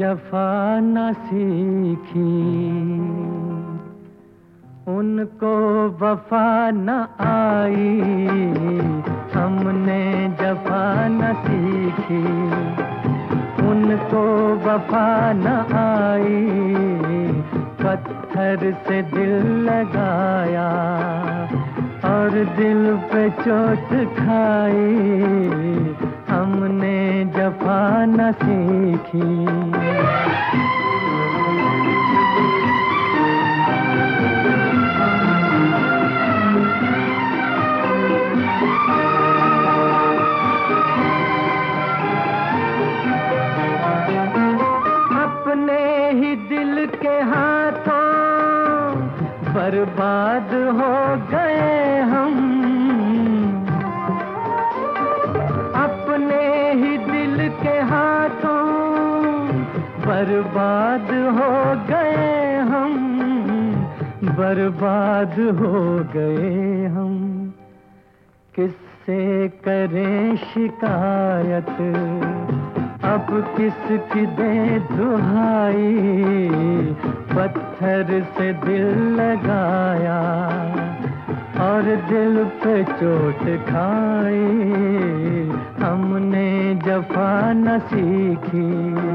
जफा न सीखी, उनको वफा न आई। हमने जफा न सीखी, उनको वफा न आई। पत्थर से दिल लगाया और दिल पे चोट खाई। हमने जफा न सीखी। अपने ही दिल के हाथों बर्बाद हो गए हम। अपने ही दिल के हाथों बर्बाद हो गए हम। बर्बाद हो गए हम। किससे करें शिकायत, अब किसकी दे दुहाई। पत्थर से दिल लगाया और दिल पे चोट खाई। हमने जफा न सीखी।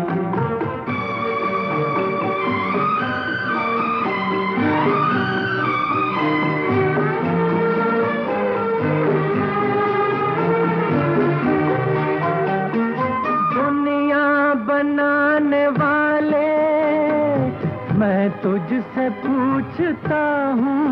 बनाने वाले मैं तुझसे पूछता हूँ।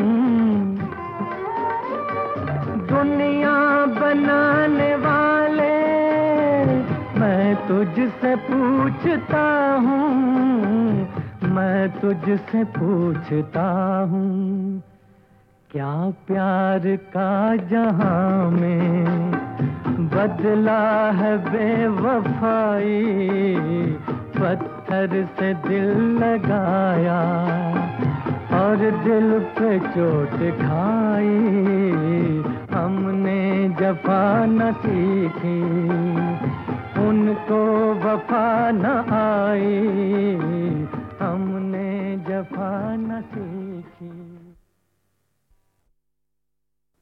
दुनिया बनाने वाले मैं तुझसे पूछता हूँ। मैं तुझसे पूछता हूँ, क्या प्यार का जहां में बदला है बेवफाई। पत्थर से दिल लगाया और दिल पे चोट खाई। हमने जफा न सीखी, उनको वफा न आई। हमने जफा न सीखी।